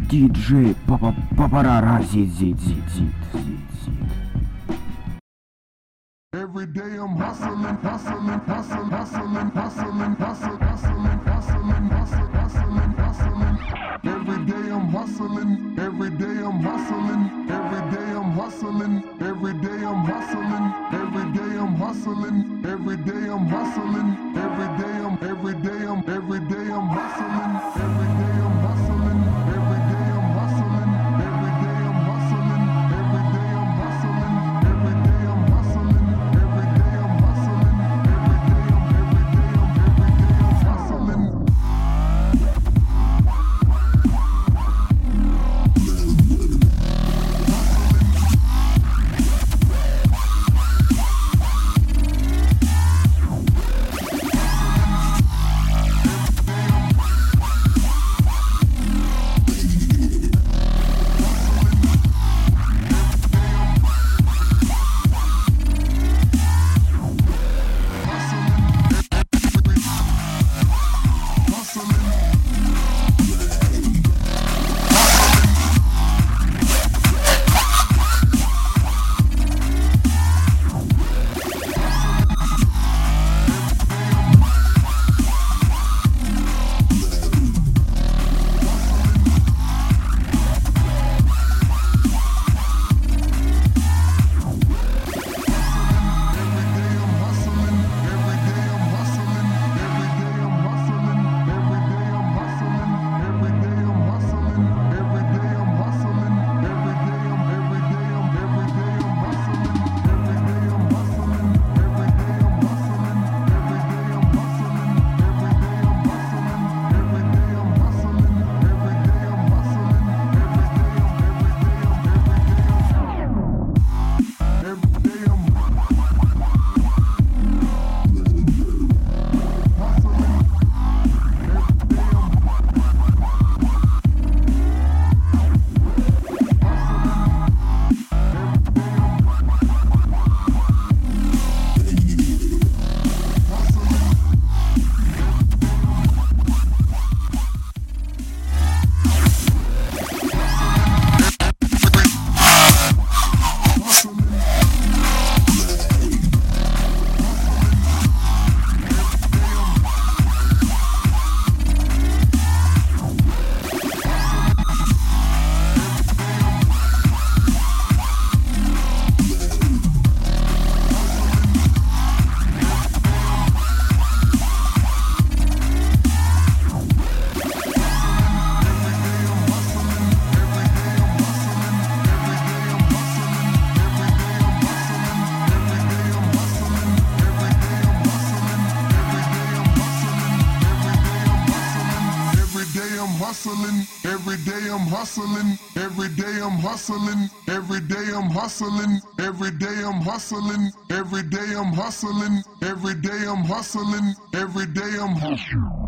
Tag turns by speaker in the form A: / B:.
A: DJ Paparara Zid Zid Zid Zid Zid Zid.
B: Every day I'm hustling, hustling, hustling, hustling, hustling, hustling, hustling, hustling, hustling, hustling, hustling. Every day I'm hustling, every day I'm hustling, every day I'm hustling, every day I'm hustling, every day I'm hustling, every day I'm hustling, every day I'm hustling, every day I'm hustling, every day I'm hustling, every day I'm hustling, every day I'm hustling, every day I'm hustling, every day I'm hustling, every day I'm hustling, every day I'm hustling. Every day I'm hustling, every day I'm hustling, every day I'm hustling, every day I'm hustling, every day I'm hustling, every day I'm hustling, every day I'm hustling.